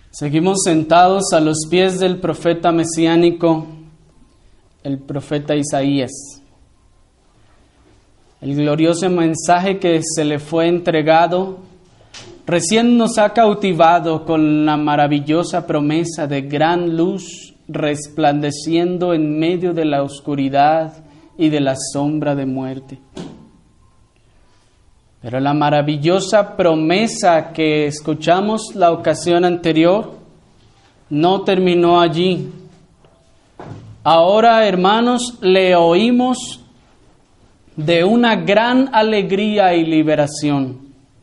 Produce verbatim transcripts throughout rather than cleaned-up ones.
Seguimos sentados a los pies del profeta mesiánico, el profeta Isaías. El glorioso mensaje que se le fue entregado recién nos ha cautivado con la maravillosa promesa de gran luz resplandeciendo en medio de la oscuridad y de la sombra de muerte. Pero la maravillosa promesa que escuchamos la ocasión anterior no terminó allí. Ahora, hermanos, le oímos de una gran alegría y liberación.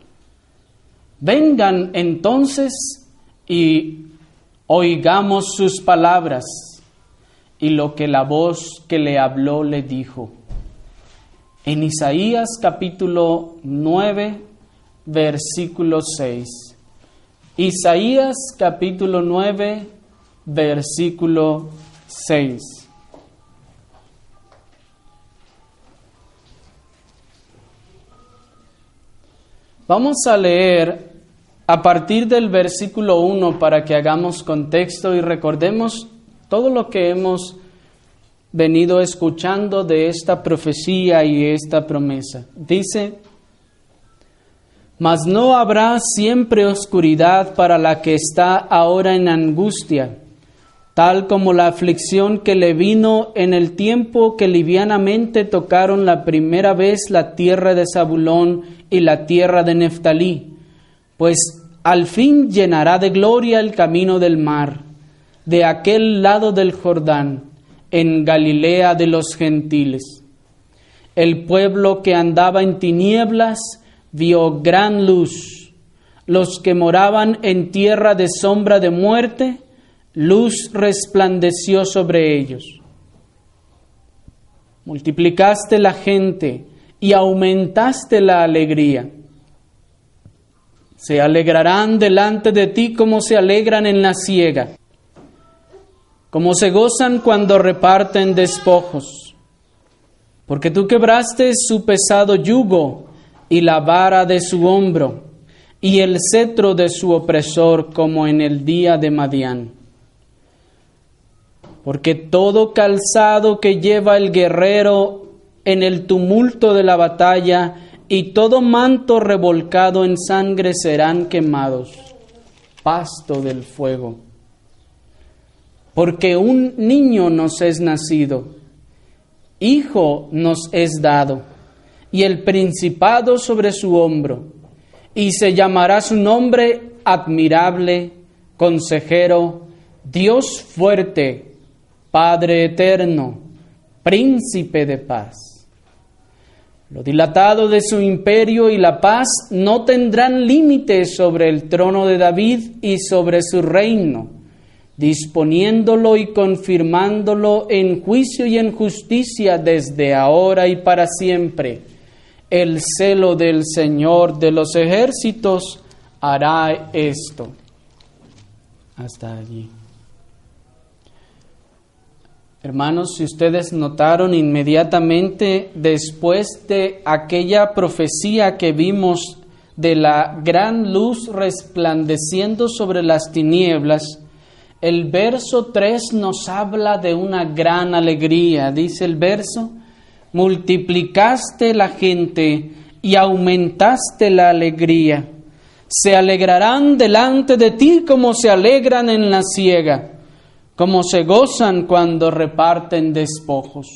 Vengan entonces y oigamos sus palabras y lo que la voz que le habló le dijo. En Isaías capítulo nueve, versículo seis. Isaías capítulo nueve, versículo seis. Vamos a leer a partir del versículo uno para que hagamos contexto y recordemos todo lo que hemos venido escuchando de esta profecía y esta promesa. Dice: Mas no habrá siempre oscuridad para la que está ahora en angustia, tal como la aflicción que le vino en el tiempo que livianamente tocaron la primera vez la tierra de Zabulón y la tierra de Neftalí, pues al fin llenará de gloria el camino del mar, de aquel lado del Jordán, en Galilea de los gentiles. El pueblo que andaba en tinieblas vio gran luz. Los que moraban en tierra de sombra de muerte, luz resplandeció sobre ellos. Multiplicaste la gente y aumentaste la alegría. Se alegrarán delante de ti como se alegran en la siega, como se gozan cuando reparten despojos. Porque tú quebraste su pesado yugo y la vara de su hombro y el cetro de su opresor como en el día de Madián. Porque todo calzado que lleva el guerrero en el tumulto de la batalla y todo manto revolcado en sangre serán quemados, pasto del fuego. Porque un niño nos es nacido, hijo nos es dado, y el principado sobre su hombro, y se llamará su nombre Admirable, Consejero, Dios fuerte, Padre eterno, Príncipe de paz. Lo dilatado de su imperio y la paz no tendrán límites sobre el trono de David y sobre su reino, disponiéndolo y confirmándolo en juicio y en justicia desde ahora y para siempre. El celo del Señor de los ejércitos hará esto. Hasta allí. Hermanos, si ustedes notaron inmediatamente después de aquella profecía que vimos de la gran luz resplandeciendo sobre las tinieblas, el verso tres nos habla de una gran alegría. Dice el verso: multiplicaste la gente y aumentaste la alegría. Se alegrarán delante de ti como se alegran en la siega, como se gozan cuando reparten despojos.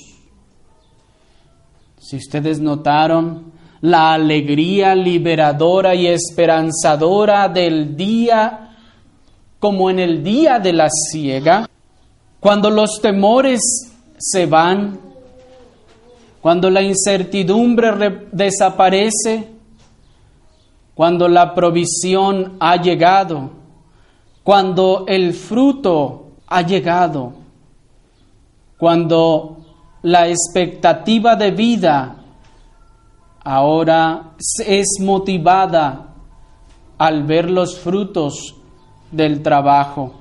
Si ustedes notaron, la alegría liberadora y esperanzadora del día, como en el día de la siega, cuando los temores se van, cuando la incertidumbre re- desaparece, cuando la provisión ha llegado, cuando el fruto ha llegado, cuando la expectativa de vida ahora es motivada al ver los frutos del trabajo.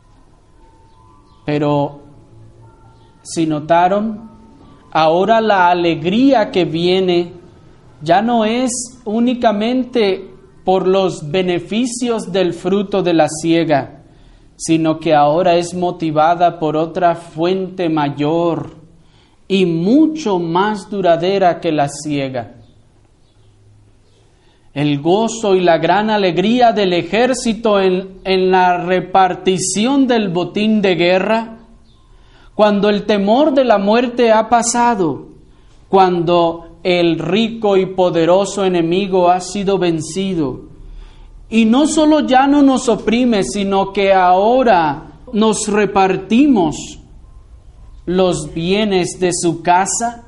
Pero si notaron, ahora la alegría que viene ya no es únicamente por los beneficios del fruto de la siega, sino que ahora es motivada por otra fuente mayor y mucho más duradera que la ciega. El gozo y la gran alegría del ejército en, en la repartición del botín de guerra, cuando el temor de la muerte ha pasado, cuando el rico y poderoso enemigo ha sido vencido, y no solo ya no nos oprime, sino que ahora nos repartimos los bienes de su casa,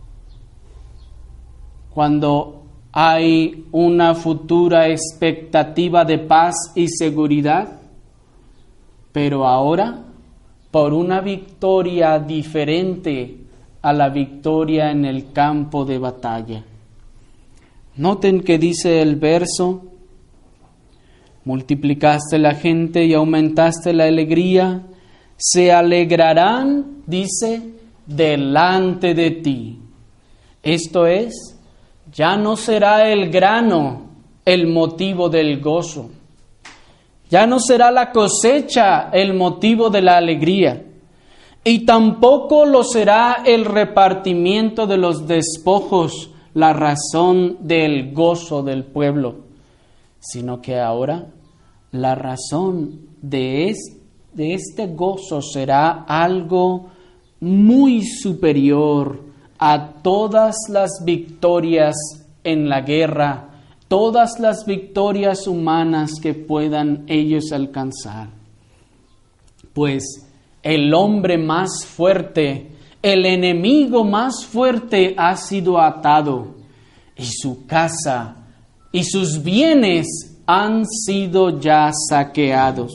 cuando hay una futura expectativa de paz y seguridad, pero ahora por una victoria diferente a la victoria en el campo de batalla. Noten que dice el verso: multiplicaste la gente y aumentaste la alegría, se alegrarán, dice, delante de ti. Esto es, ya no será el grano el motivo del gozo, ya no será la cosecha el motivo de la alegría, y tampoco lo será el repartimiento de los despojos la razón del gozo del pueblo, sino que ahora la razón de este, de este gozo será algo muy superior a todas las victorias en la guerra, todas las victorias humanas que puedan ellos alcanzar. Pues el hombre más fuerte, el enemigo más fuerte ha sido atado, y su casa y sus bienes han sido ya saqueados.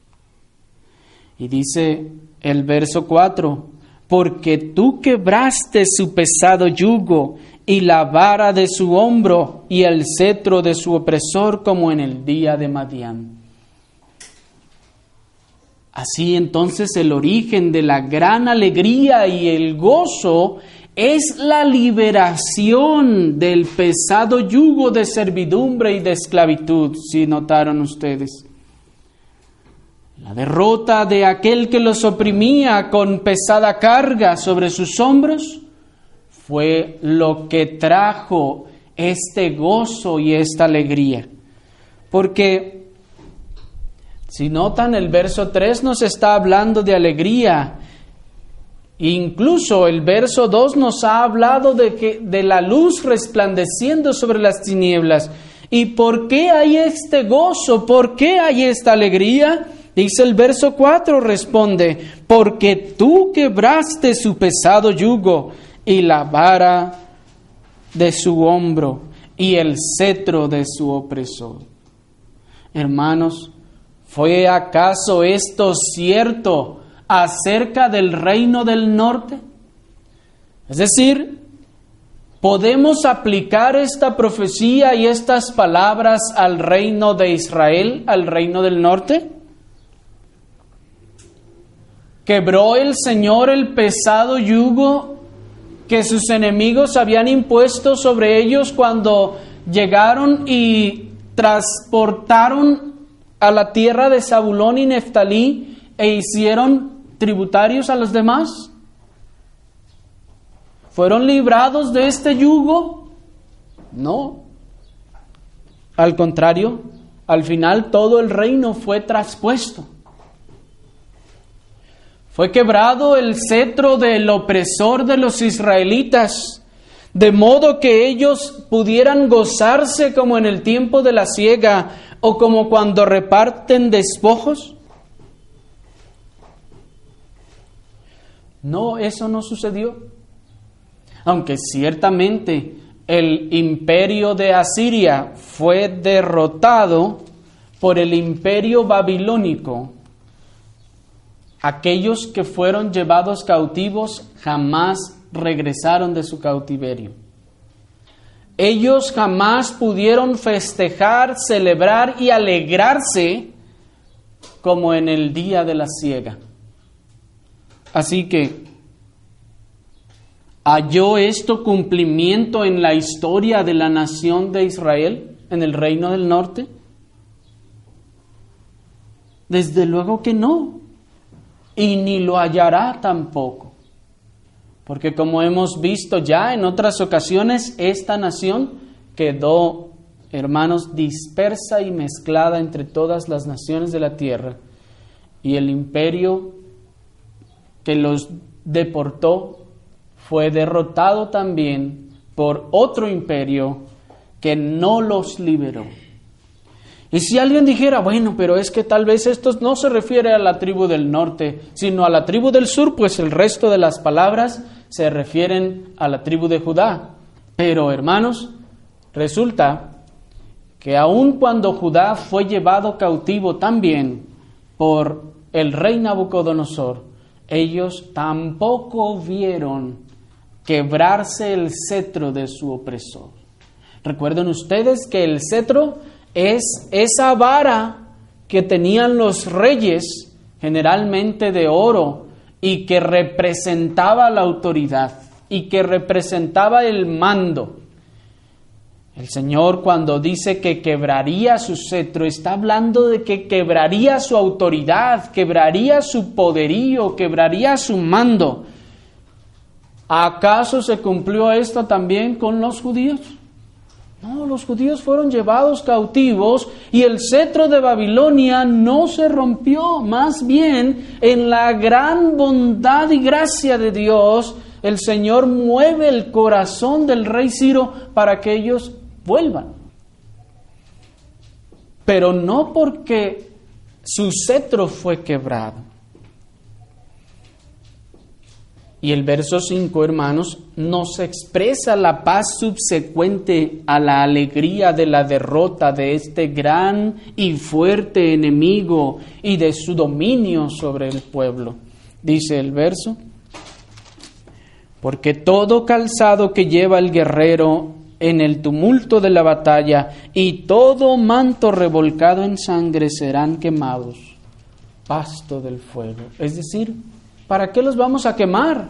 Y dice el verso cuatro: porque tú quebraste su pesado yugo y la vara de su hombro y el cetro de su opresor, como en el día de Madián. Así entonces el origen de la gran alegría y el gozo es la liberación del pesado yugo de servidumbre y de esclavitud, si notaron ustedes. La derrota de aquel que los oprimía con pesada carga sobre sus hombros fue lo que trajo este gozo y esta alegría. Porque si notan, el verso tres nos está hablando de alegría. Incluso el verso dos nos ha hablado de, que, de la luz resplandeciendo sobre las tinieblas. ¿Y por qué hay este gozo? ¿Por qué hay esta alegría? Dice el verso cuatro, responde: porque tú quebraste su pesado yugo y la vara de su hombro y el cetro de su opresor. Hermanos, ¿fue acaso esto cierto acerca del reino del norte? Es decir, ¿podemos aplicar esta profecía y estas palabras al reino de Israel, al reino del norte? ¿Quebró el Señor el pesado yugo que sus enemigos habían impuesto sobre ellos cuando llegaron y transportaron a la tierra de Zabulón y Neftalí e hicieron tributarios a los demás? ¿Fueron librados de este yugo? No. Al contrario, al final todo el reino fue traspuesto. Fue quebrado el cetro del opresor de los israelitas, de modo que ellos pudieran gozarse como en el tiempo de la siega o como cuando reparten despojos. No, eso no sucedió. Aunque ciertamente el imperio de Asiria fue derrotado por el imperio babilónico, aquellos que fueron llevados cautivos jamás regresaron de su cautiverio. Ellos jamás pudieron festejar, celebrar y alegrarse como en el día de la siega. Así que, ¿halló esto cumplimiento en la historia de la nación de Israel, en el reino del norte? Desde luego que no. Y ni lo hallará tampoco. Porque como hemos visto ya en otras ocasiones, esta nación quedó, hermanos, dispersa y mezclada entre todas las naciones de la tierra. Y el imperio que los deportó fue derrotado también por otro imperio que no los liberó. Y si alguien dijera, bueno, pero es que tal vez esto no se refiere a la tribu del norte, sino a la tribu del sur, pues el resto de las palabras se refieren a la tribu de Judá. Pero, hermanos, resulta que aun cuando Judá fue llevado cautivo también por el rey Nabucodonosor, ellos tampoco vieron quebrarse el cetro de su opresor. Recuerden ustedes que el cetro es esa vara que tenían los reyes, generalmente de oro, y que representaba la autoridad y que representaba el mando. El Señor, cuando dice que quebraría su cetro, está hablando de que quebraría su autoridad, quebraría su poderío, quebraría su mando. ¿Acaso se cumplió esto también con los judíos? No, los judíos fueron llevados cautivos y el cetro de Babilonia no se rompió. Más bien, en la gran bondad y gracia de Dios, el Señor mueve el corazón del rey Ciro para que ellos vuelvan. Pero no porque su cetro fue quebrado. Y el verso cinco, hermanos, nos expresa la paz subsecuente a la alegría de la derrota de este gran y fuerte enemigo y de su dominio sobre el pueblo. Dice el verso: porque todo calzado que lleva el guerrero en el tumulto de la batalla y todo manto revolcado en sangre serán quemados, pasto del fuego. Es decir, ¿para qué los vamos a quemar?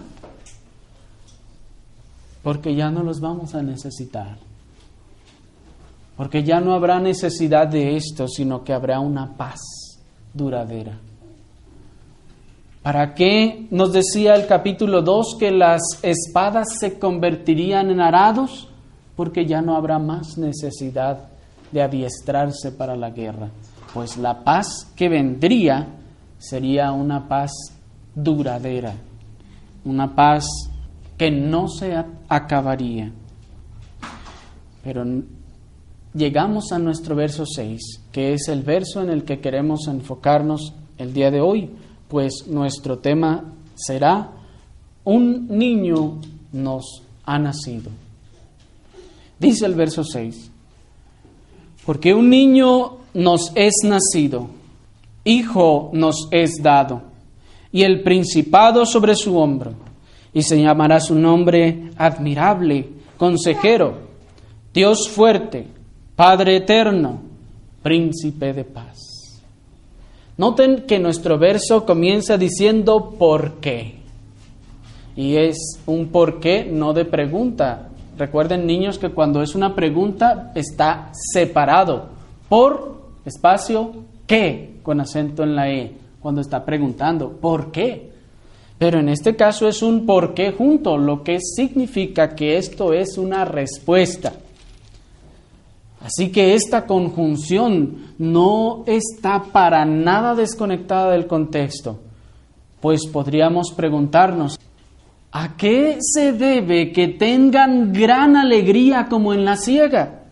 Porque ya no los vamos a necesitar. Porque ya no habrá necesidad de esto, sino que habrá una paz duradera. ¿Para qué nos decía el capítulo dos que las espadas se convertirían en arados? Porque ya no habrá más necesidad de adiestrarse para la guerra. Pues la paz que vendría sería una paz duradera, una paz que no se acabaría. Pero llegamos a nuestro verso seis, que es el verso en el que queremos enfocarnos el día de hoy, pues nuestro tema será: un niño nos ha nacido. Dice el verso seis: porque un niño nos es nacido, hijo nos es dado, y el principado sobre su hombro, y se llamará su nombre admirable, consejero, Dios fuerte, Padre eterno, príncipe de paz. Noten que nuestro verso comienza diciendo ¿por qué? Y es un por qué no de pregunta. Recuerden, niños, que cuando es una pregunta está separado por espacio qué, con acento en la E, cuando está preguntando ¿por qué? Pero en este caso es un por qué junto, lo que significa que esto es una respuesta. Así que esta conjunción no está para nada desconectada del contexto, pues podríamos preguntarnos: ¿a qué se debe que tengan gran alegría como en la siega?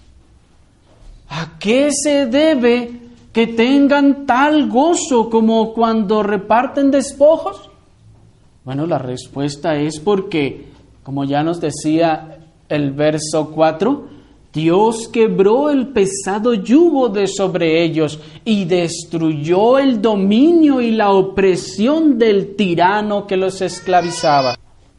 ¿A qué se debe que tengan tal gozo como cuando reparten despojos? Bueno, la respuesta es porque, como ya nos decía el verso cuatro, Dios quebró el pesado yugo de sobre ellos y destruyó el dominio y la opresión del tirano que los esclavizaba.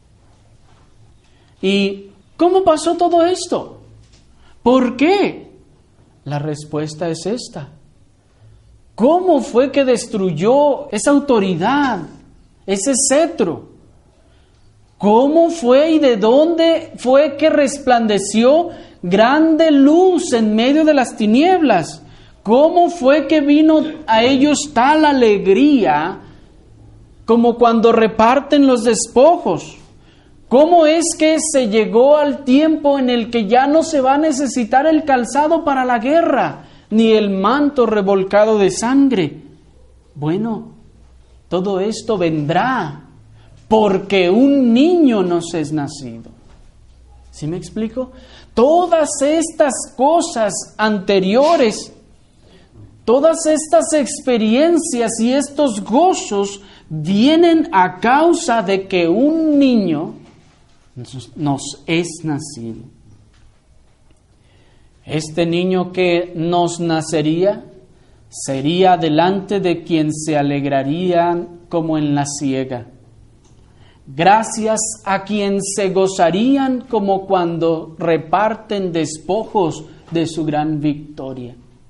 ¿Y cómo pasó todo esto? ¿Por qué? La respuesta es esta: ¿cómo fue que destruyó esa autoridad, ese cetro? ¿Cómo fue y de dónde fue que resplandeció grande luz en medio de las tinieblas? ¿Cómo fue que vino a ellos tal alegría como cuando reparten los despojos? ¿Cómo es que se llegó al tiempo en el que ya no se va a necesitar el calzado para la guerra, ni el manto revolcado de sangre? Bueno, todo esto vendrá porque un niño nos es nacido. ¿Sí me explico? Todas estas cosas anteriores, todas estas experiencias y estos gozos vienen a causa de que un niño nos es nacido. Este niño que nos nacería sería delante de quien se alegraría como en la siega, gracias a quien se gozarían como cuando reparten despojos de su gran victoria.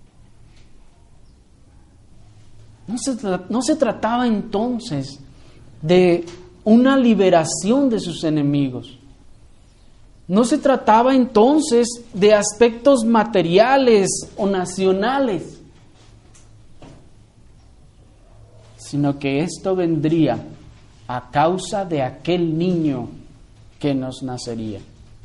No se, no se trataba entonces de una liberación de sus enemigos. No se trataba entonces de aspectos materiales o nacionales, sino que esto vendría a causa de aquel niño que nos nacería.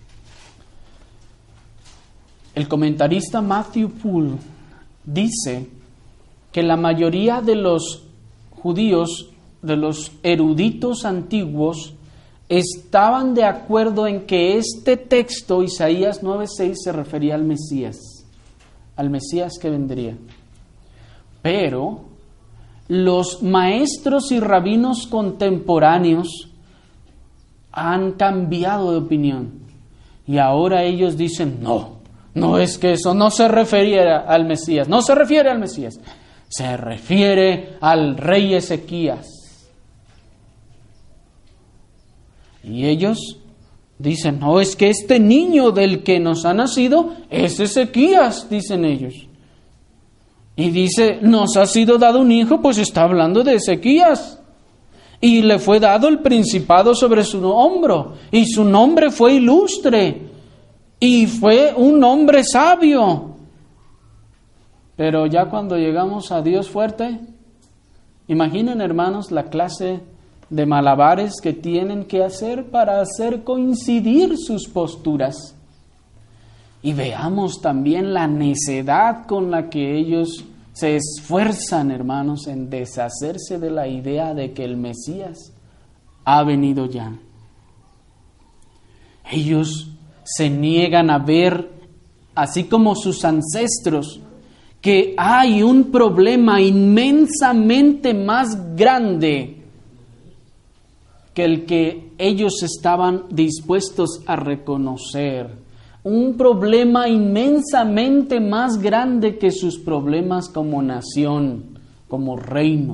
El comentarista Matthew Poole dice que la mayoría de los judíos, de los eruditos antiguos, estaban de acuerdo en que este texto, Isaías nueve seis, se refería al Mesías, al Mesías que vendría. Pero los maestros y rabinos contemporáneos han cambiado de opinión y ahora ellos dicen, no, no es que eso no se refiere al Mesías, no se refiere al Mesías, se refiere al rey Ezequías. Y ellos dicen, no, es que este niño del que nos ha nacido es Ezequías, dicen ellos. Y dice, nos ha sido dado un hijo, pues está hablando de Ezequías. Y le fue dado el principado sobre su hombro, y su nombre fue ilustre, y fue un hombre sabio. Pero ya cuando llegamos a Dios fuerte, imaginen, hermanos, la clase de malabares que tienen que hacer para hacer coincidir sus posturas. Y veamos también la necedad con la que ellos se esfuerzan, hermanos, en deshacerse de la idea de que el Mesías ha venido ya. Ellos se niegan a ver, así como sus ancestros, que hay un problema inmensamente más grande que el que ellos estaban dispuestos a reconocer. Un problema inmensamente más grande que sus problemas como nación, como reino.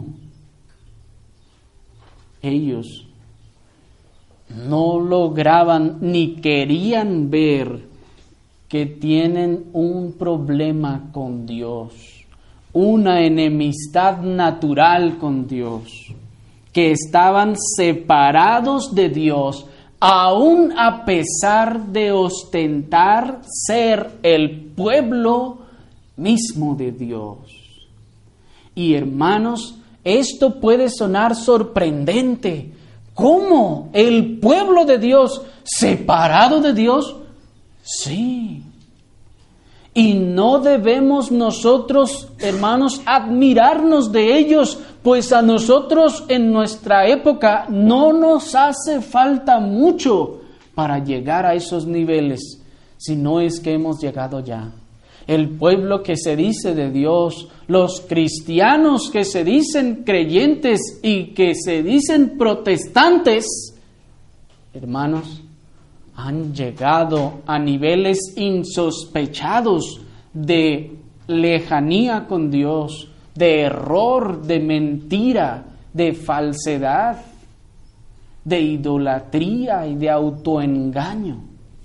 Ellos no lograban ni querían ver que tienen un problema con Dios, una enemistad natural con Dios, que estaban separados de Dios, aún a pesar de ostentar ser el pueblo mismo de Dios. Y hermanos, esto puede sonar sorprendente. ¿Cómo? ¿El pueblo de Dios separado de Dios? Sí. Y no debemos nosotros, hermanos, admirarnos de ellos, pues a nosotros en nuestra época no nos hace falta mucho para llegar a esos niveles, si no es que hemos llegado ya. El pueblo que se dice de Dios, los cristianos que se dicen creyentes y que se dicen protestantes, hermanos, han llegado a niveles insospechados de lejanía con Dios, de error, de mentira, de falsedad, de idolatría y de autoengaño.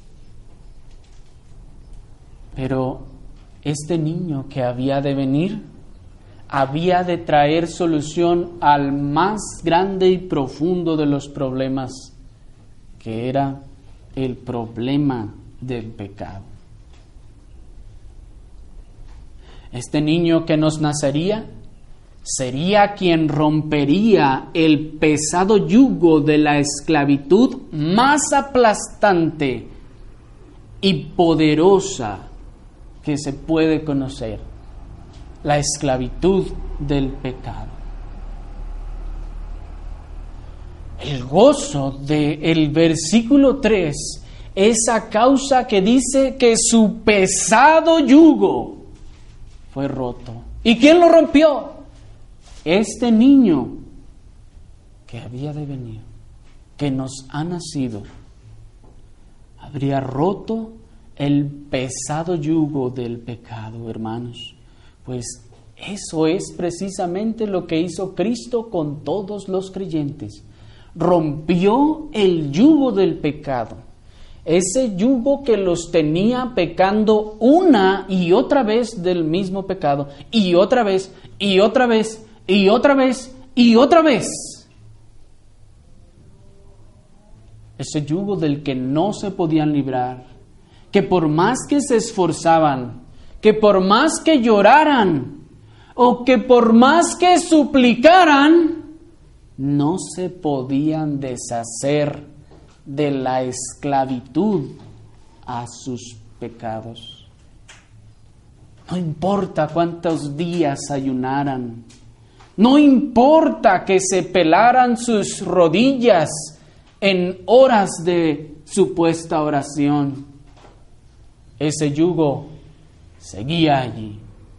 Pero este niño que había de venir, había de traer solución al más grande y profundo de los problemas, que era el problema del pecado. Este niño que nos nacería sería quien rompería el pesado yugo de la esclavitud más aplastante y poderosa que se puede conocer, la esclavitud del pecado. El gozo del versículo tres es a causa que dice que su pesado yugo fue roto. ¿Y quién lo rompió? Este niño que había de venir, que nos ha nacido, habría roto el pesado yugo del pecado, hermanos. Pues eso es precisamente lo que hizo Cristo con todos los creyentes. Rompió el yugo del pecado. Ese yugo que los tenía pecando una y otra vez del mismo pecado, y otra vez, y otra vez, y otra vez, y otra vez. Ese yugo del que no se podían librar, que por más que se esforzaban, que por más que lloraran, o que por más que suplicaran, no se podían deshacer de la esclavitud a sus pecados. No importa cuántos días ayunaran, no importa que se pelaran sus rodillas en horas de supuesta oración, ese yugo seguía allí.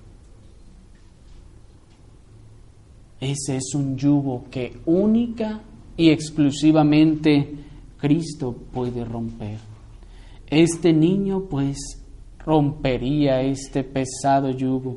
Ese es un yugo que única y exclusivamente Cristo puede romper. Este niño, pues, rompería este pesado yugo.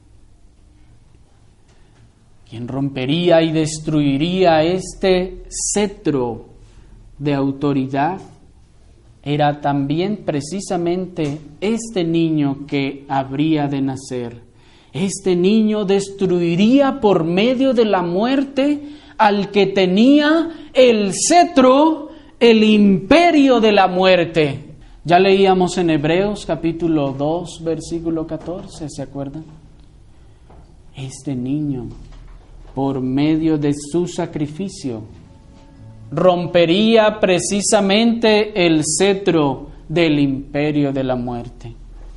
Quien rompería y destruiría este cetro de autoridad era también precisamente este niño que habría de nacer. Este niño destruiría por medio de la muerte al que tenía el cetro, el imperio de la muerte. Ya leíamos en Hebreos capítulo dos, versículo catorce, ¿se acuerdan? Este niño, por medio de su sacrificio, rompería precisamente el cetro del imperio de la muerte.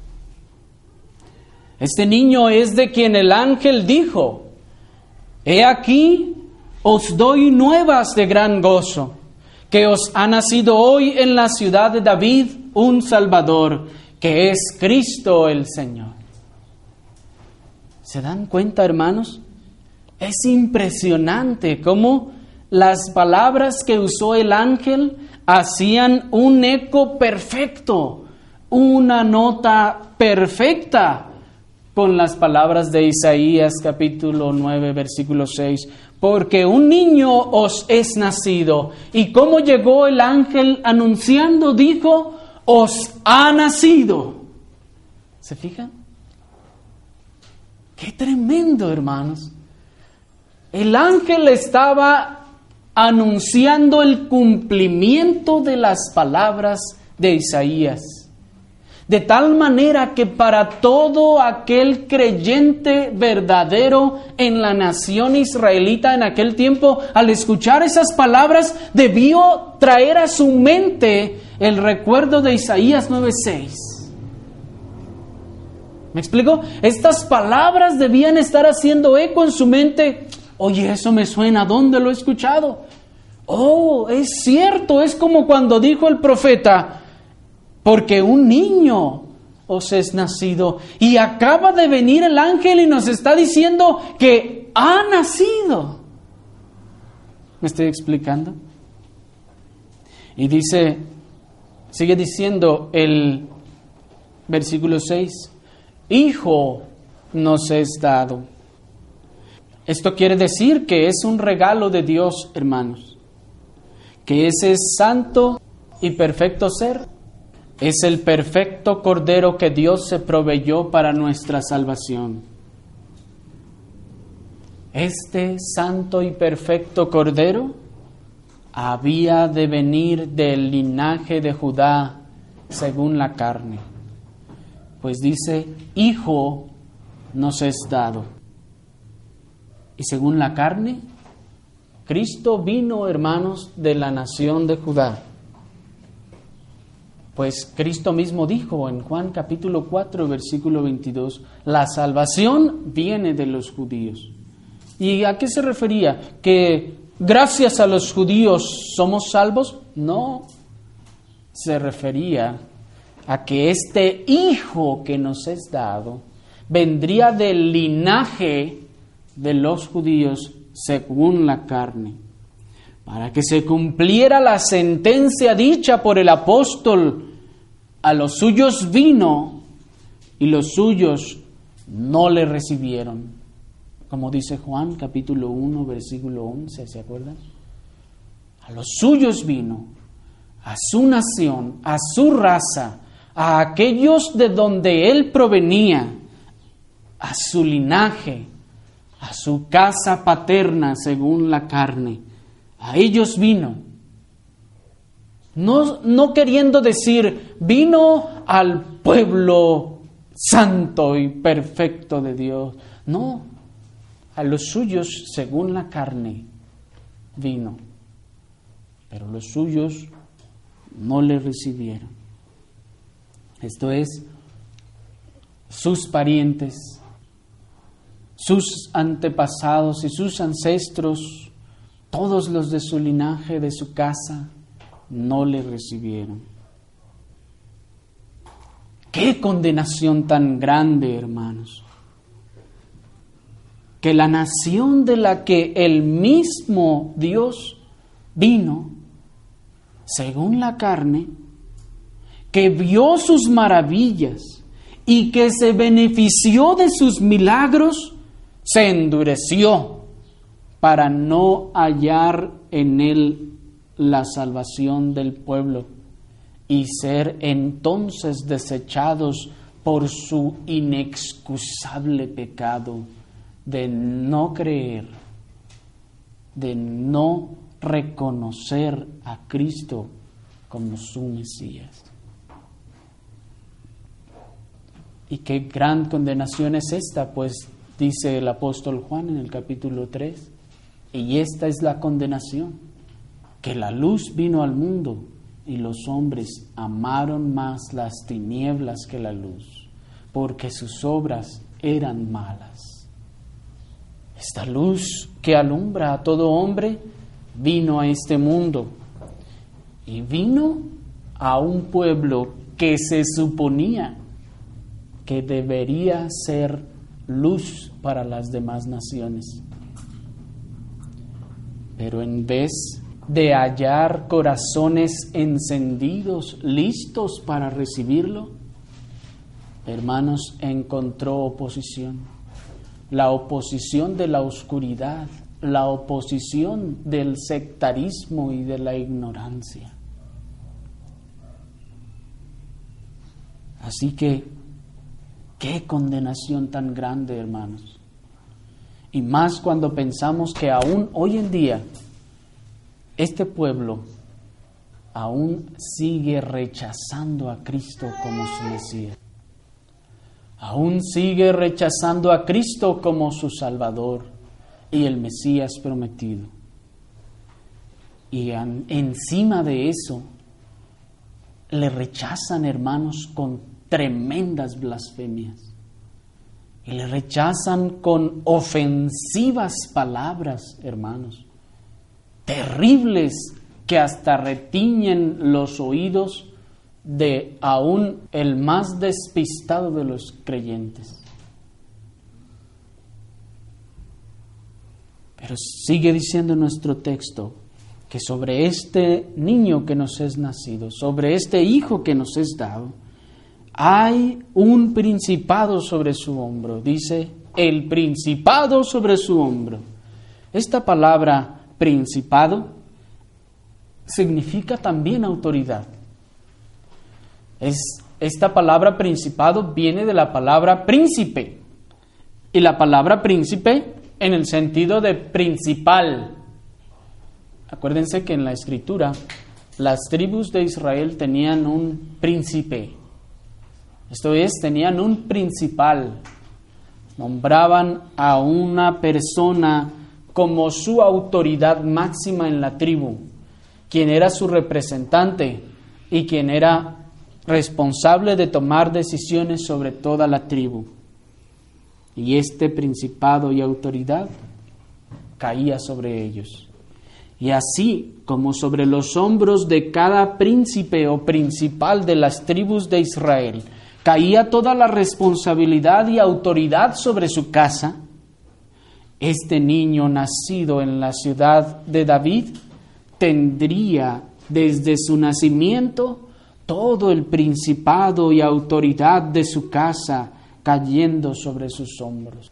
Este niño es de quien el ángel dijo: he aquí, os doy nuevas de gran gozo, que os ha nacido hoy en la ciudad de David un Salvador, que es Cristo el Señor. ¿Se dan cuenta, hermanos? Es impresionante cómo las palabras que usó el ángel hacían un eco perfecto, una nota perfecta con las palabras de Isaías capítulo nueve, versículo seis. Porque un niño os es nacido. ¿Y cómo llegó el ángel anunciando? Dijo: os ha nacido. ¿Se fijan? ¡Qué tremendo, hermanos! El ángel estaba anunciando el cumplimiento de las palabras de Isaías. De tal manera que para todo aquel creyente verdadero en la nación israelita en aquel tiempo, al escuchar esas palabras, debió traer a su mente el recuerdo de Isaías nueve seis. ¿Me explico? Estas palabras debían estar haciendo eco en su mente. Oye, eso me suena, ¿dónde lo he escuchado? Oh, es cierto, es como cuando dijo el profeta: porque un niño os es nacido. Y acaba de venir el ángel y nos está diciendo que ha nacido. ¿Me estoy explicando? Y dice, sigue diciendo el versículo seis: hijo nos es dado. Esto quiere decir que es un regalo de Dios, hermanos. Que ese santo y perfecto ser es el perfecto Cordero que Dios se proveyó para nuestra salvación. Este santo y perfecto Cordero había de venir del linaje de Judá según la carne. Pues dice: hijo nos es dado. Y según la carne, Cristo vino, hermanos, de la nación de Judá. Pues Cristo mismo dijo en Juan capítulo cuatro, versículo veintidós, la salvación viene de los judíos. ¿Y a qué se refería? ¿Que gracias a los judíos somos salvos? No, se refería a que este Hijo que nos es dado vendría del linaje de los judíos según la carne, para que se cumpliera la sentencia dicha por el apóstol: a los suyos vino y los suyos no le recibieron. Como dice Juan capítulo uno, versículo once, ¿se acuerdan? A los suyos vino, a su nación, a su raza, a aquellos de donde él provenía, a su linaje, a su casa paterna según la carne. A ellos vino. No, no queriendo decir, vino al pueblo santo y perfecto de Dios. No, a los suyos según la carne vino. Pero los suyos no le recibieron. Esto es, sus parientes, sus antepasados y sus ancestros, todos los de su linaje, de su casa, no le recibieron. ¡Qué condenación tan grande, hermanos! Que la nación de la que el mismo Dios vino, según la carne, que vio sus maravillas y que se benefició de sus milagros, se endureció para no hallar en él la salvación del pueblo y ser entonces desechados por su inexcusable pecado de no creer, de no reconocer a Cristo como su Mesías. Y qué gran condenación es esta, pues dice el apóstol Juan en el capítulo tres, y esta es la condenación, que la luz vino al mundo y los hombres amaron más las tinieblas que la luz, porque sus obras eran malas. Esta luz que alumbra a todo hombre vino a este mundo y vino a un pueblo que se suponía que debería ser luz para las demás naciones. Pero en vez de hallar corazones encendidos, listos para recibirlo, hermanos, encontró oposición. La oposición de la oscuridad, la oposición del sectarismo y de la ignorancia. Así que, qué condenación tan grande, hermanos. Y más cuando pensamos que aún hoy en día este pueblo aún sigue rechazando a Cristo como su Mesías. Aún sigue rechazando a Cristo como su Salvador y el Mesías prometido. Y en, encima de eso, le rechazan, hermanos, con tremendas blasfemias. Y le rechazan con ofensivas palabras, hermanos, terribles que hasta retiñen los oídos de aún el más despistado de los creyentes. Pero sigue diciendo nuestro texto que sobre este niño que nos es nacido, sobre este hijo que nos es dado, hay un principado sobre su hombro. Dice, el principado sobre su hombro. Esta palabra principado significa también autoridad. Es, esta palabra principado viene de la palabra príncipe. Y la palabra príncipe en el sentido de principal. Acuérdense que en la Escritura las tribus de Israel tenían un príncipe. Esto es, tenían un principal. Nombraban a una persona como su autoridad máxima en la tribu, quien era su representante y quien era responsable de tomar decisiones sobre toda la tribu. Y este principado y autoridad caía sobre ellos. Y así como sobre los hombros de cada príncipe o principal de las tribus de Israel caía toda la responsabilidad y autoridad sobre su casa, este niño nacido en la ciudad de David tendría desde su nacimiento todo el principado y autoridad de su casa cayendo sobre sus hombros.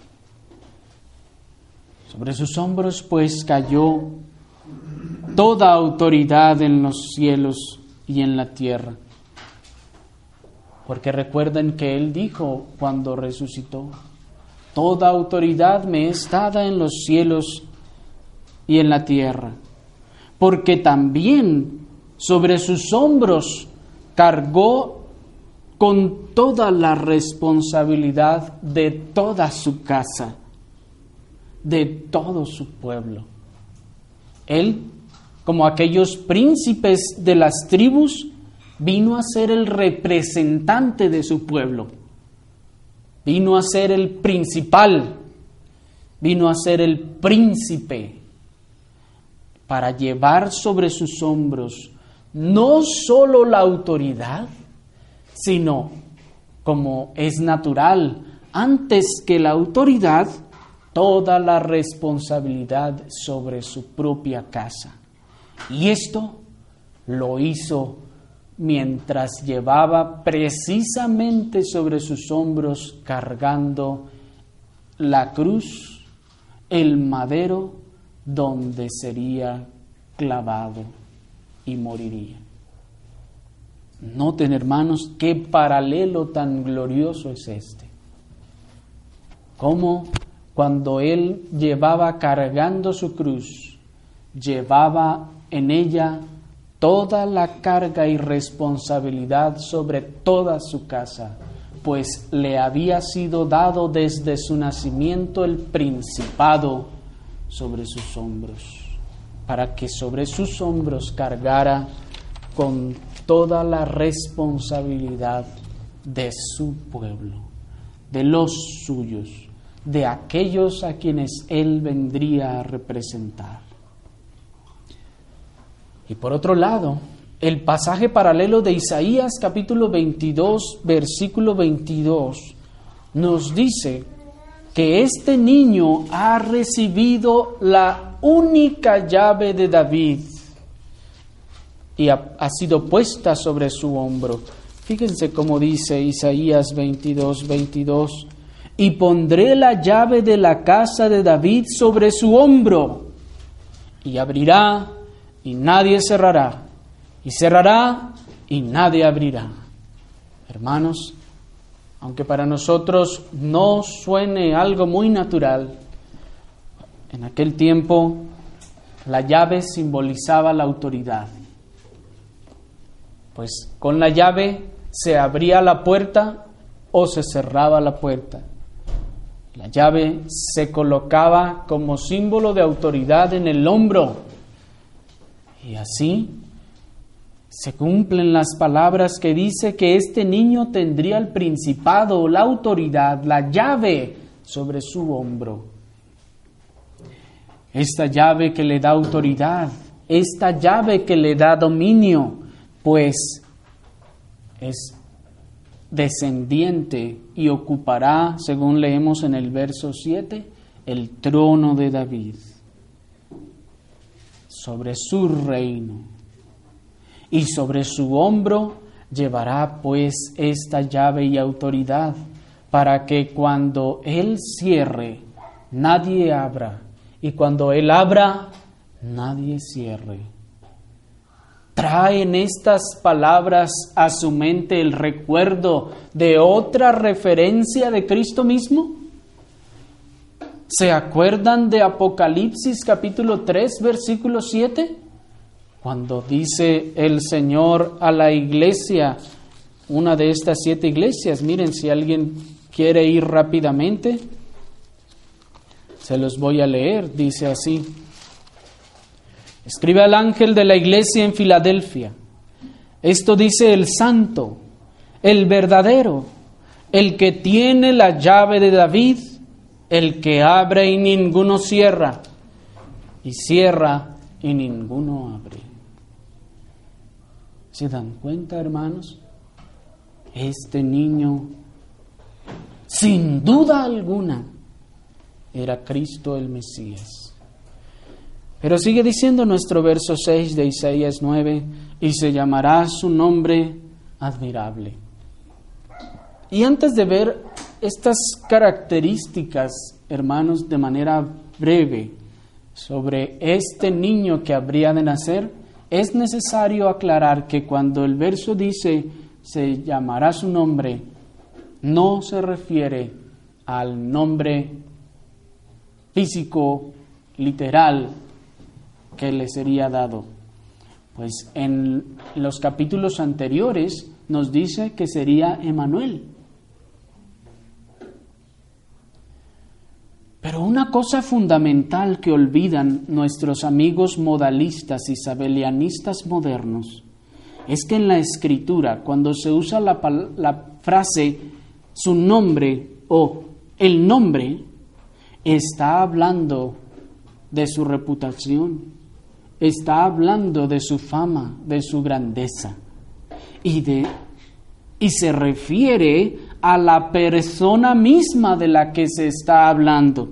Sobre sus hombros, pues, cayó toda autoridad en los cielos y en la tierra. Porque recuerden que Él dijo cuando resucitó: toda autoridad me es dada en los cielos y en la tierra. Porque también sobre sus hombros cargó con toda la responsabilidad de toda su casa, de todo su pueblo. Él, como aquellos príncipes de las tribus, vino a ser el representante de su pueblo, vino a ser el principal, vino a ser el príncipe, para llevar sobre sus hombros no solo la autoridad, sino, como es natural, antes que la autoridad, toda la responsabilidad sobre su propia casa. Y esto lo hizo mientras llevaba precisamente sobre sus hombros, cargando la cruz, el madero donde sería clavado y moriría. Noten, hermanos, qué paralelo tan glorioso es este. Cómo cuando Él llevaba cargando su cruz, llevaba en ella toda la carga y responsabilidad sobre toda su casa, pues le había sido dado desde su nacimiento el principado sobre sus hombros, para que sobre sus hombros cargara con toda la responsabilidad de su pueblo, de los suyos, de aquellos a quienes Él vendría a representar. Y por otro lado, el pasaje paralelo de Isaías capítulo veintidós, versículo veintidós, nos dice que este niño ha recibido la única llave de David y ha, ha sido puesta sobre su hombro. Fíjense cómo dice Isaías veintidós, veintidós. Y pondré la llave de la casa de David sobre su hombro, y abrirá y nadie cerrará, y cerrará y nadie abrirá. Hermanos, aunque para nosotros no suene algo muy natural, en aquel tiempo la llave simbolizaba la autoridad. Pues con la llave se abría la puerta o se cerraba la puerta. La llave se colocaba como símbolo de autoridad en el hombro. Y así se cumplen las palabras que dice que este niño tendría el principado, la autoridad, la llave sobre su hombro. Esta llave que le da autoridad, esta llave que le da dominio, pues es descendiente y ocupará, según leemos en el verso siete, el trono de David sobre su reino, y sobre su hombro llevará pues esta llave y autoridad, para que cuando Él cierre, nadie abra, y cuando Él abra, nadie cierre. ¿Traen estas palabras a su mente el recuerdo de otra referencia de Cristo mismo? ¿Se acuerdan de Apocalipsis capítulo tres, versículo siete? Cuando dice el Señor a la iglesia, una de estas siete iglesias, miren, si alguien quiere ir rápidamente, se los voy a leer. Dice así: escribe al ángel de la iglesia en Filadelfia. Esto dice el santo, el verdadero, el que tiene la llave de David, el que abre y ninguno cierra, y cierra y ninguno abre. ¿Se dan cuenta, hermanos? Este niño, sin duda alguna, era Cristo el Mesías. Pero sigue diciendo nuestro verso seis de Isaías nueve, y se llamará su nombre admirable. Y antes de ver estas características, hermanos, de manera breve, sobre este niño que habría de nacer, es necesario aclarar que cuando el verso dice, se llamará su nombre, no se refiere al nombre físico, literal, que le sería dado. Pues en los capítulos anteriores nos dice que sería Emanuel. Pero una cosa fundamental que olvidan nuestros amigos modalistas y sabelianistas modernos es que en la Escritura, cuando se usa la, la frase su nombre o el nombre, está hablando de su reputación, está hablando de su fama, de su grandeza, y, de, y se refiere a la persona misma de la que se está hablando.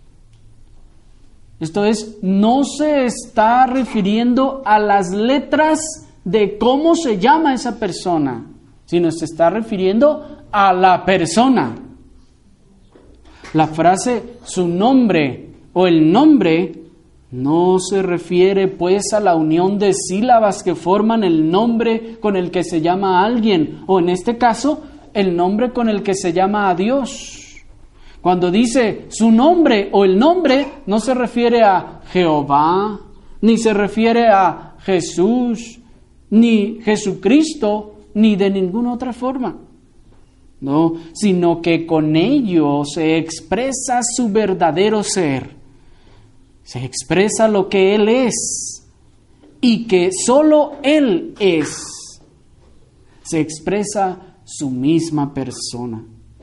Esto es, no se está refiriendo a las letras de cómo se llama esa persona, sino se está refiriendo a la persona. La frase su nombre o el nombre no se refiere pues a la unión de sílabas que forman el nombre con el que se llama a alguien, o en este caso, el nombre con el que se llama a Dios. Cuando dice su nombre o el nombre, no se refiere a Jehová, ni se refiere a Jesús, ni Jesucristo, ni de ninguna otra forma. No, sino que con ello se expresa su verdadero ser. Se expresa lo que Él es y que solo Él es. Se expresa su misma persona.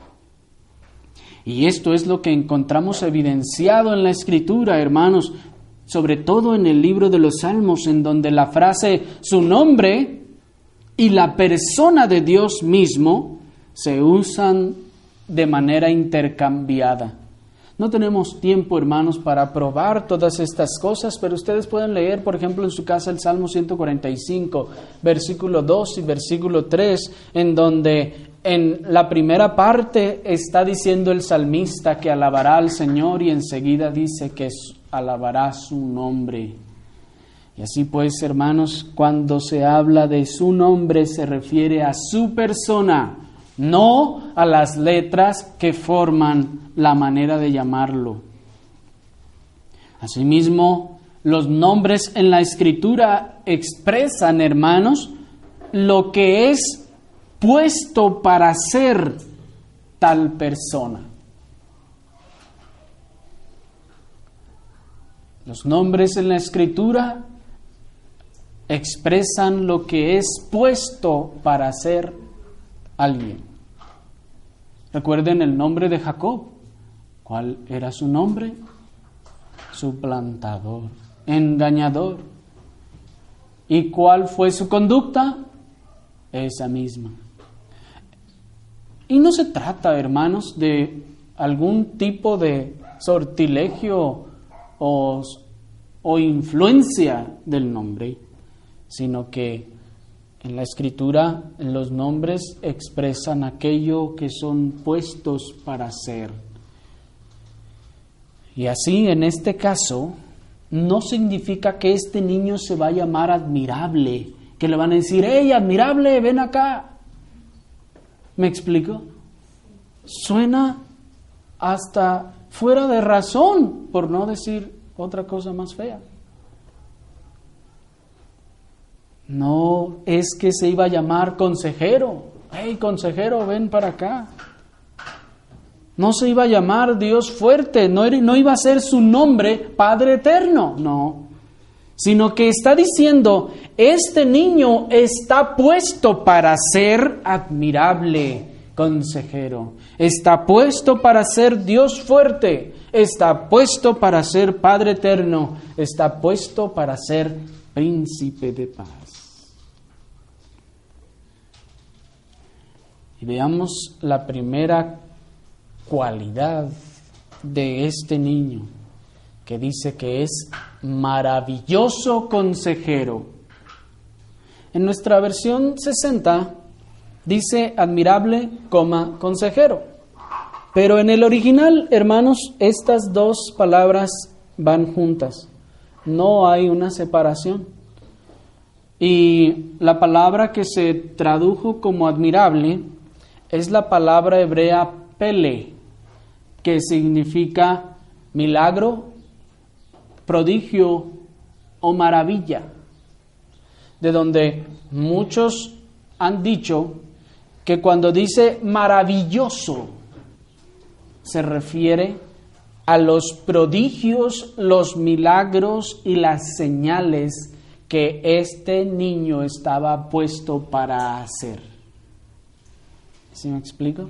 Y esto es lo que encontramos evidenciado en la Escritura, hermanos, sobre todo en el libro de los Salmos, en donde la frase su nombre y la persona de Dios mismo se usan de manera intercambiada. No tenemos tiempo, hermanos, para probar todas estas cosas, pero ustedes pueden leer, por ejemplo, en su casa el Salmo ciento cuarenta y cinco, versículo dos y versículo tres, en donde en la primera parte está diciendo el salmista que alabará al Señor y enseguida dice que alabará su nombre. Y así pues, hermanos, cuando se habla de su nombre se refiere a su persona, no a las letras que forman la manera de llamarlo. Asimismo, los nombres en la Escritura expresan, hermanos, lo que es puesto para ser tal persona. Los nombres en la Escritura expresan lo que es puesto para ser alguien. Recuerden el nombre de Jacob. ¿Cuál era su nombre? Suplantador, engañador. ¿Y cuál fue su conducta? Esa misma. Y no se trata, hermanos, de algún tipo de sortilegio o, o influencia del nombre, sino que en la Escritura los nombres expresan aquello que son puestos para ser. Y así, en este caso, no significa que este niño se va a llamar admirable, que le van a decir, ¡hey, admirable, ven acá! ¿Me explico? Suena hasta fuera de razón, por no decir otra cosa más fea. No es que se iba a llamar consejero. ¡Hey, consejero, ven para acá! No se iba a llamar Dios fuerte, no, no iba a ser su nombre Padre eterno, no. Sino que está diciendo, este niño está puesto para ser admirable consejero, está puesto para ser Dios fuerte, está puesto para ser Padre eterno, está puesto para ser príncipe de paz. Y veamos la primera cualidad de este niño, que dice que es maravilloso consejero. En nuestra versión sesenta dice admirable, coma, consejero. Pero en el original, hermanos, estas dos palabras van juntas. No hay una separación. Y la palabra que se tradujo como admirable es la palabra hebrea pele, que significa milagro, prodigio o maravilla, de donde muchos han dicho que cuando dice maravilloso se refiere a los prodigios, los milagros y las señales que este niño estaba puesto para hacer. ¿Sí me explico?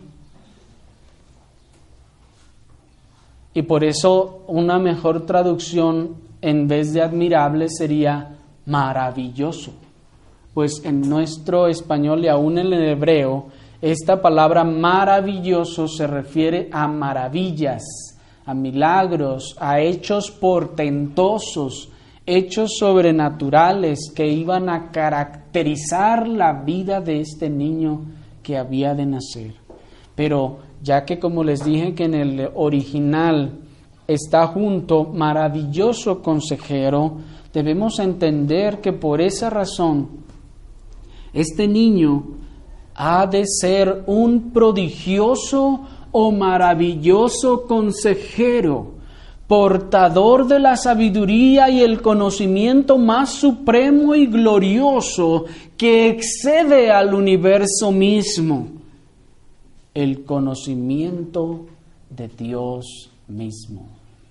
Y por eso una mejor traducción en vez de admirable sería maravilloso. Pues en nuestro español y aún en el hebreo, esta palabra maravilloso se refiere a maravillas, a milagros, a hechos portentosos, hechos sobrenaturales que iban a caracterizar la vida de este niño que había de nacer. Pero ya que, como les dije, que en el original está junto maravilloso consejero, debemos entender que por esa razón este niño ha de ser un prodigioso o maravilloso consejero, portador de la sabiduría y el conocimiento más supremo y glorioso que excede al universo mismo, el conocimiento de Dios mismo.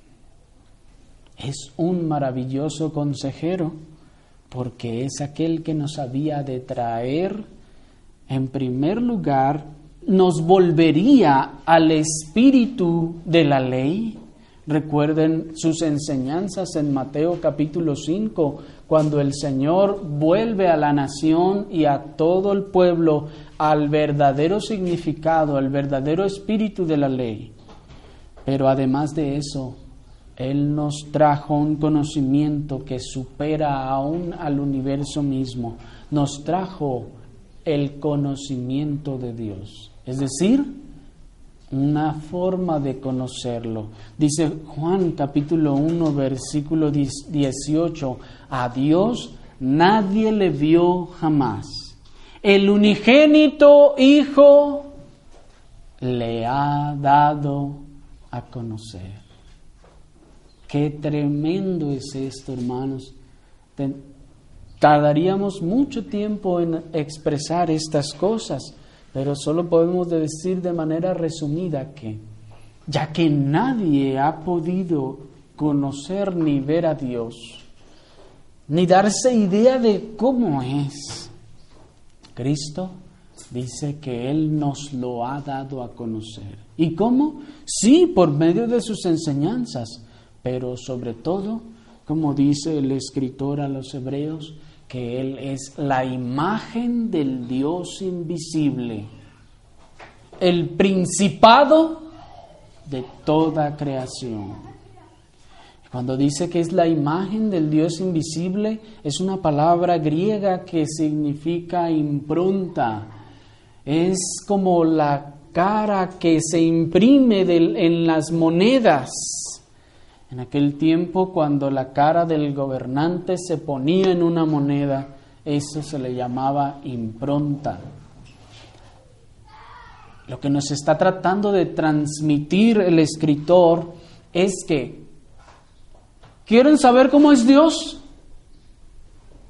Es un maravilloso consejero porque es aquel que nos había de traer, en primer lugar, nos volvería al espíritu de la ley. Recuerden sus enseñanzas en Mateo capítulo cinco, cuando el Señor vuelve a la nación y a todo el pueblo al verdadero significado, al verdadero espíritu de la ley. Pero además de eso, Él nos trajo un conocimiento que supera aún al universo mismo. Nos trajo el conocimiento de Dios, es decir, una forma de conocerlo. Dice Juan capítulo uno, versículo dieciocho, a Dios nadie le vio jamás. El unigénito Hijo le ha dado a conocer. Qué tremendo es esto, hermanos. Tardaríamos mucho tiempo en expresar estas cosas, pero solo podemos decir de manera resumida que, ya que nadie ha podido conocer ni ver a Dios, ni darse idea de cómo es, Cristo dice que Él nos lo ha dado a conocer. ¿Y cómo? Sí, por medio de sus enseñanzas, pero sobre todo, como dice el escritor a los Hebreos, que Él es la imagen del Dios invisible, el principado de toda creación. Cuando dice que es la imagen del Dios invisible, es una palabra griega que significa impronta. Es como la cara que se imprime del, en las monedas. En aquel tiempo, cuando la cara del gobernante se ponía en una moneda, eso se le llamaba impronta. Lo que nos está tratando de transmitir el escritor es que, ¿quieren saber cómo es Dios?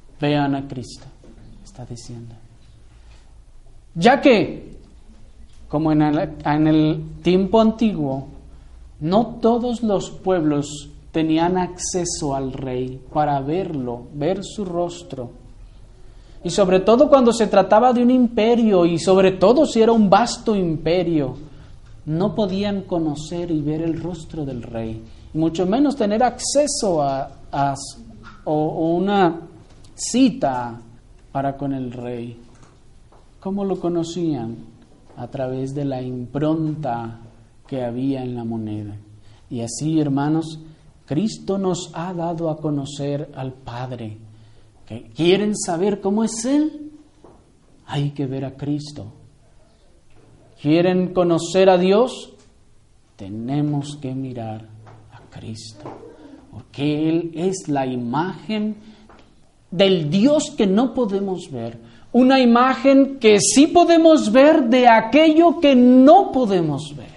Vean a Cristo, está diciendo. Ya que como en el, en el tiempo antiguo, no todos los pueblos tenían acceso al rey para verlo, ver su rostro. Y sobre todo cuando se trataba de un imperio, y sobre todo si era un vasto imperio, no podían conocer y ver el rostro del rey, y mucho menos tener acceso a, a o, o una cita para con el rey. ¿Cómo lo conocían? A través de la impronta que había en la moneda. Y así, hermanos, Cristo nos ha dado a conocer al Padre. ¿Que quieren saber cómo es Él? Hay que ver a Cristo. ¿Quieren conocer a Dios? Tenemos que mirar a Cristo, porque Él es la imagen del Dios que no podemos ver, una imagen que sí podemos ver de aquello que no podemos ver.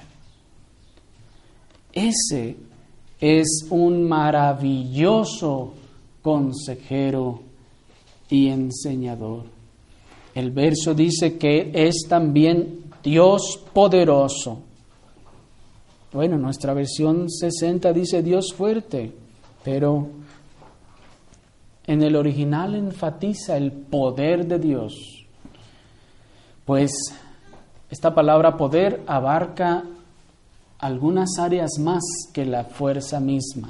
Ese es un maravilloso consejero y enseñador. El verso dice que es también Dios poderoso. Bueno, nuestra versión sesenta dice Dios fuerte, pero en el original enfatiza el poder de Dios. Pues esta palabra poder abarca algunas áreas más que la fuerza misma.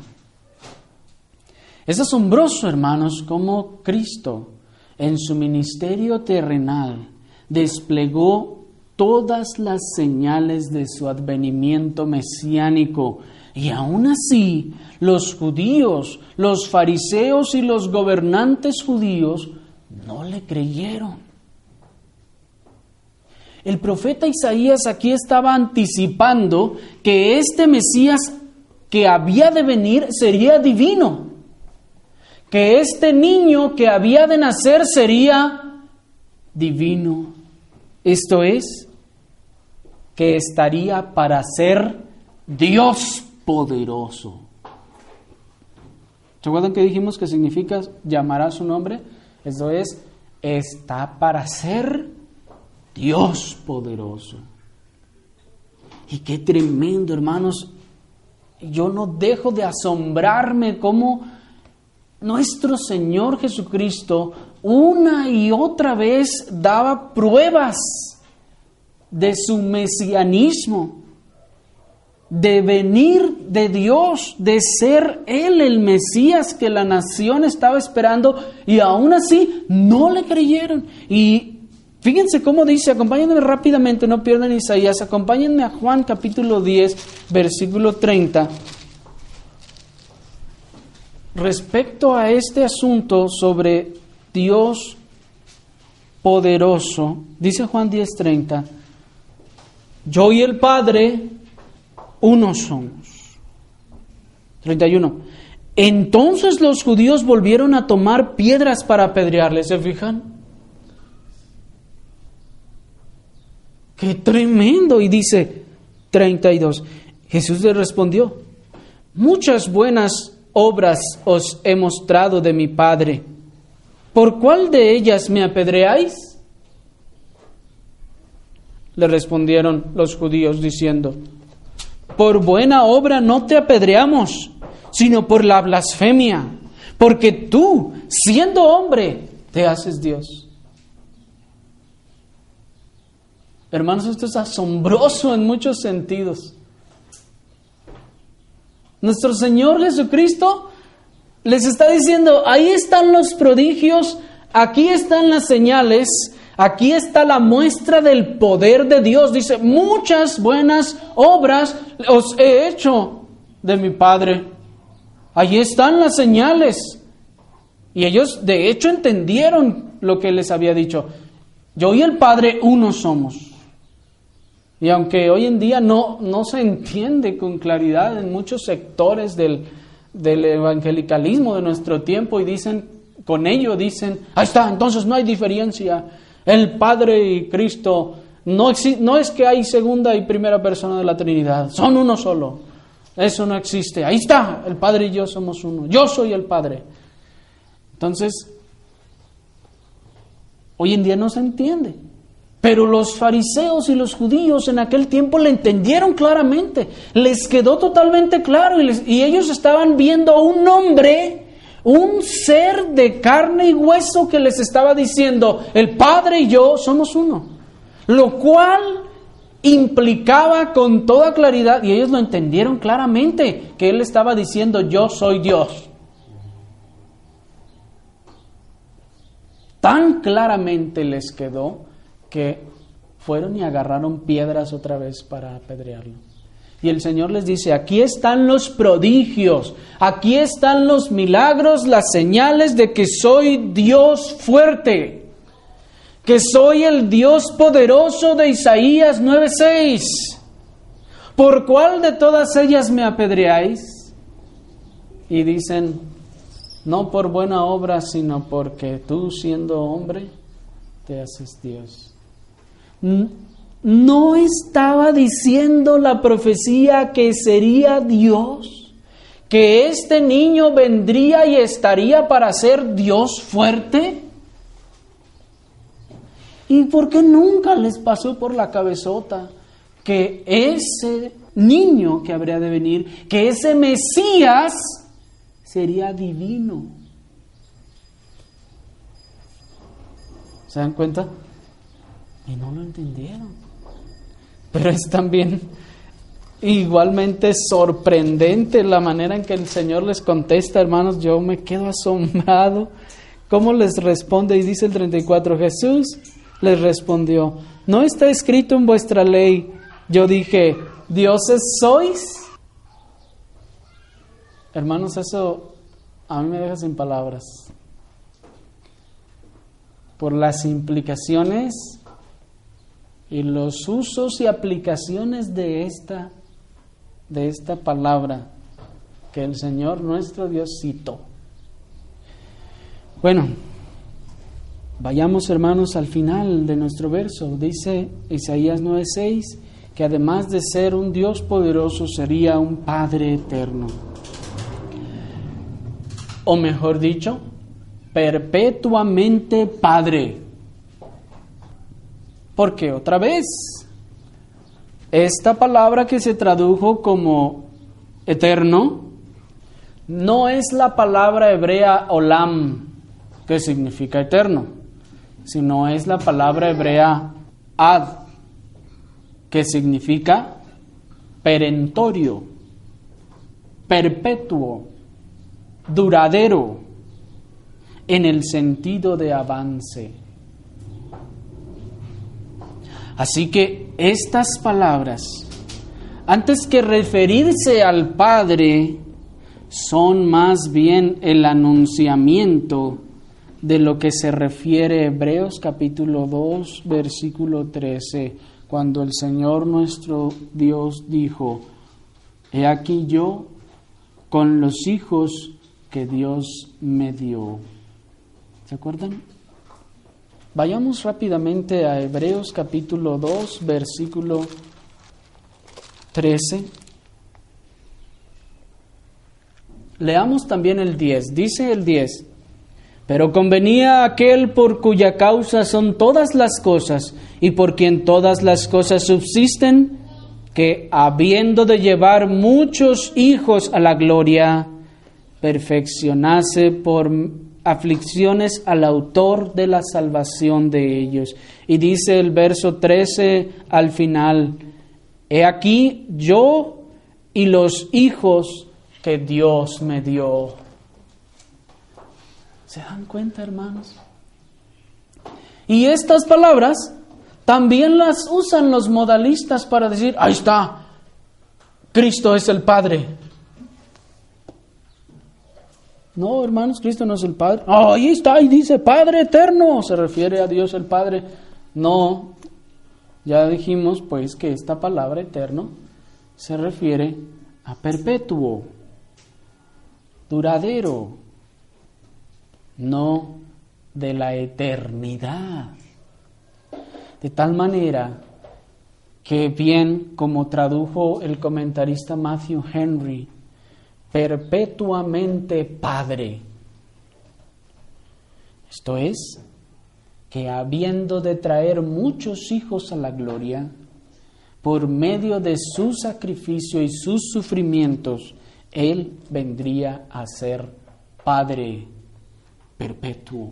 Es asombroso, hermanos, cómo Cristo en su ministerio terrenal desplegó todas las señales de su advenimiento mesiánico, y aún así los judíos, los fariseos y los gobernantes judíos no le creyeron. El profeta Isaías aquí estaba anticipando que este Mesías que había de venir sería divino, que este niño que había de nacer sería divino. Esto es, que estaría para ser Dios poderoso. ¿Se acuerdan que dijimos que significa llamará su nombre? Esto es, está para ser Dios poderoso. Y qué tremendo, hermanos. Yo no dejo de asombrarme cómo nuestro Señor Jesucristo una y otra vez daba pruebas de su mesianismo, de venir de Dios, de ser Él el Mesías que la nación estaba esperando, y aún así no le creyeron. Y fíjense cómo dice, acompáñenme rápidamente, no pierdan Isaías, acompáñenme a Juan capítulo diez, versículo treinta. Respecto a este asunto sobre Dios poderoso, dice Juan diez treinta, yo y el Padre uno somos. treinta y uno. Entonces los judíos volvieron a tomar piedras para apedrearle, ¿se fijan? ¡Qué tremendo! Y dice treinta y dos, Jesús le respondió, muchas buenas obras os he mostrado de mi Padre. ¿Por cuál de ellas me apedreáis? Le respondieron los judíos diciendo, por buena obra no te apedreamos, sino por la blasfemia, porque tú, siendo hombre, te haces Dios. Hermanos, esto es asombroso en muchos sentidos. Nuestro Señor Jesucristo les está diciendo, ahí están los prodigios, aquí están las señales, aquí está la muestra del poder de Dios. Dice, muchas buenas obras os he hecho de mi Padre. Allí están las señales. Y ellos de hecho entendieron lo que les había dicho. Yo y el Padre uno somos. Y aunque hoy en día no, no se entiende con claridad en muchos sectores del, del evangelicalismo de nuestro tiempo, y dicen, con ello dicen, ahí está, entonces no hay diferencia. El Padre y Cristo, no, exi- no es que hay segunda y primera persona de la Trinidad, son uno solo. Eso no existe. Ahí está, el Padre y yo somos uno. Yo soy el Padre. Entonces, hoy en día no se entiende. Pero los fariseos y los judíos en aquel tiempo le entendieron claramente, les quedó totalmente claro y, les, y ellos estaban viendo a un hombre, un ser de carne y hueso que les estaba diciendo, el Padre y yo somos uno, lo cual implicaba con toda claridad, y ellos lo entendieron claramente, que Él estaba diciendo, yo soy Dios. Tan claramente les quedó que fueron y agarraron piedras otra vez para apedrearlo. Y el Señor les dice, aquí están los prodigios, aquí están los milagros, las señales de que soy Dios fuerte, que soy el Dios poderoso de Isaías nueve seis. ¿Por cuál de todas ellas me apedreáis? Y dicen, no por buena obra, sino porque tú, siendo hombre, te haces Dios. ¿No estaba diciendo la profecía que sería Dios? ¿Que este niño vendría y estaría para ser Dios fuerte? ¿Y por qué nunca les pasó por la cabezota que ese niño que habría de venir, que ese Mesías sería divino? ¿Se dan cuenta? Y no lo entendieron. Pero es también igualmente sorprendente la manera en que el Señor les contesta, hermanos. Yo me quedo asombrado. ¿Cómo les responde? Y dice el treinta y cuatro, Jesús les respondió, ¿no está escrito en vuestra ley? Yo dije, ¿dioses sois? Hermanos, eso a mí me deja sin palabras. Por las implicaciones y los usos y aplicaciones de esta, de esta palabra que el Señor nuestro Dios citó. Bueno, vayamos, hermanos, al final de nuestro verso. Dice Isaías nueve seis que además de ser un Dios poderoso, sería un Padre eterno. O mejor dicho, perpetuamente Padre. Porque otra vez, esta palabra que se tradujo como eterno, no es la palabra hebrea olam, que significa eterno, sino es la palabra hebrea ad, que significa perentorio, perpetuo, duradero, en el sentido de avance. Así que estas palabras, antes que referirse al Padre, son más bien el anunciamiento de lo que se refiere Hebreos capítulo dos, versículo trece, cuando el Señor nuestro Dios dijo, he aquí yo con los hijos que Dios me dio. ¿Se acuerdan? Vayamos rápidamente a Hebreos capítulo dos, versículo trece. Leamos también el diez. Dice el diez, pero convenía aquel por cuya causa son todas las cosas y por quien todas las cosas subsisten, que habiendo de llevar muchos hijos a la gloria, perfeccionase por aflicciones al autor de la salvación de ellos. Y dice el verso trece al final, he aquí yo y los hijos que Dios me dio. ¿Se dan cuenta, hermanos? Y estas palabras también las usan los modalistas para decir, ahí está, Cristo es el Padre. No, hermanos, Cristo no es el Padre. Oh, ahí está, y dice Padre eterno. Se refiere a Dios el Padre. No, ya dijimos pues que esta palabra eterno se refiere a perpetuo, duradero, no de la eternidad. De tal manera que bien como tradujo el comentarista Matthew Henry, perpetuamente Padre. Esto es, que habiendo de traer muchos hijos a la gloria, por medio de su sacrificio y sus sufrimientos, Él vendría a ser Padre perpetuo,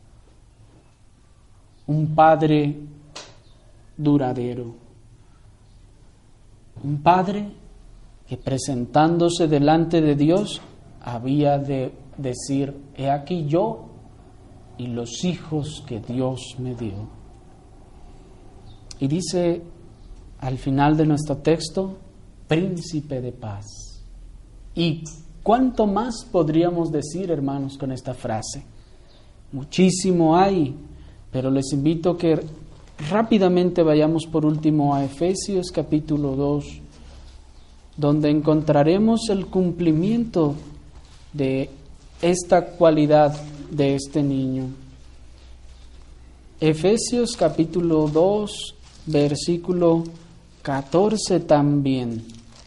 un Padre duradero, un Padre que presentándose delante de Dios había de decir: he aquí yo y los hijos que Dios me dio. Y dice al final de nuestro texto, príncipe de paz. ¿Y cuánto más podríamos decir, hermanos, con esta frase? Muchísimo hay, pero les invito a que rápidamente vayamos por último a Efesios capítulo dos, donde encontraremos el cumplimiento de esta cualidad de este niño. Efesios capítulo dos, versículo catorce también.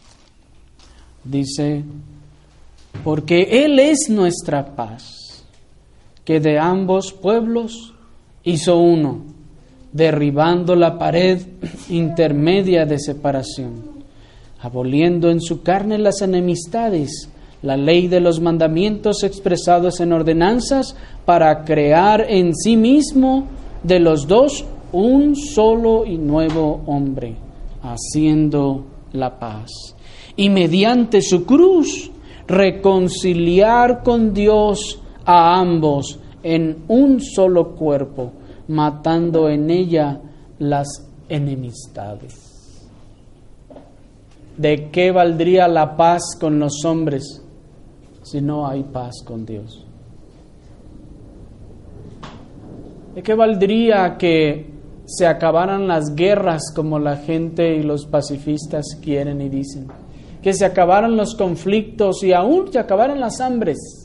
Dice: porque Él es nuestra paz, que de ambos pueblos hizo uno, derribando la pared intermedia de separación, aboliendo en su carne las enemistades, la ley de los mandamientos expresados en ordenanzas, para crear en sí mismo de los dos un solo y nuevo hombre, haciendo la paz, y mediante su cruz reconciliar con Dios a ambos en un solo cuerpo, matando en ella las enemistades. ¿De qué valdría la paz con los hombres si no hay paz con Dios? ¿De qué valdría que se acabaran las guerras como la gente y los pacifistas quieren y dicen? Que se acabaran los conflictos y aún se acabaran las hambres,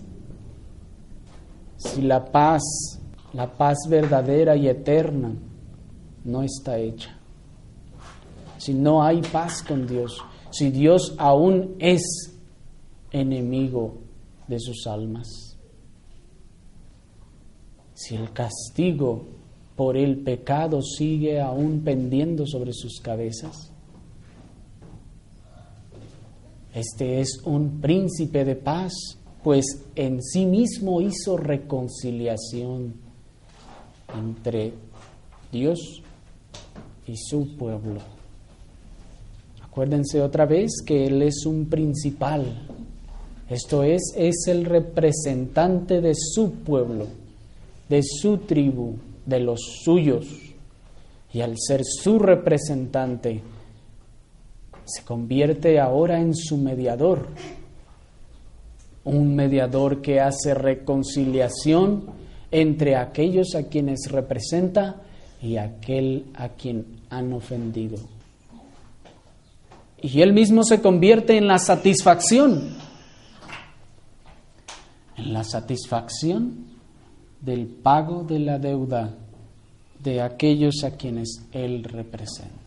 si la paz, la paz verdadera y eterna, no está hecha. Si no hay paz con Dios, si Dios aún es enemigo de sus almas, si el castigo por el pecado sigue aún pendiendo sobre sus cabezas. Este es un príncipe de paz, pues en sí mismo hizo reconciliación entre Dios y su pueblo. Acuérdense otra vez que Él es un principal, esto es, es el representante de su pueblo, de su tribu, de los suyos, y al ser su representante, se convierte ahora en su mediador, un mediador que hace reconciliación entre aquellos a quienes representa y aquel a quien han ofendido. Y Él mismo se convierte en la satisfacción, en la satisfacción del pago de la deuda de aquellos a quienes Él representa.